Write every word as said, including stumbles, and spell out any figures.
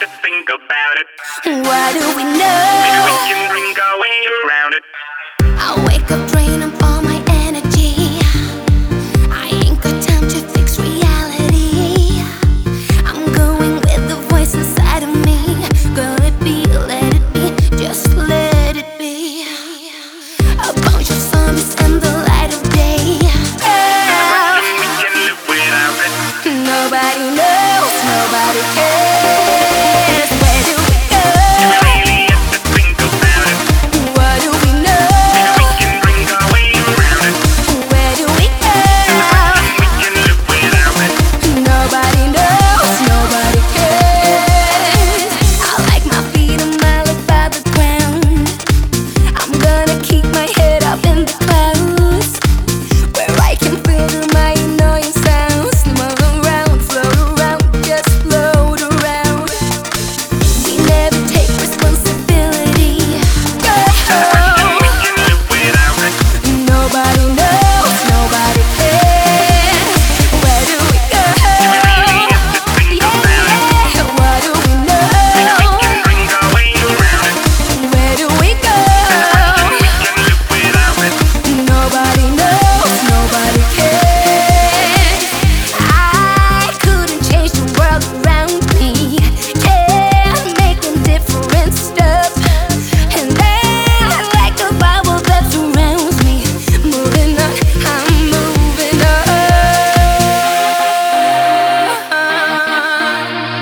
to think about it. Why do we know? Maybe we can drink our way around it. I wake up.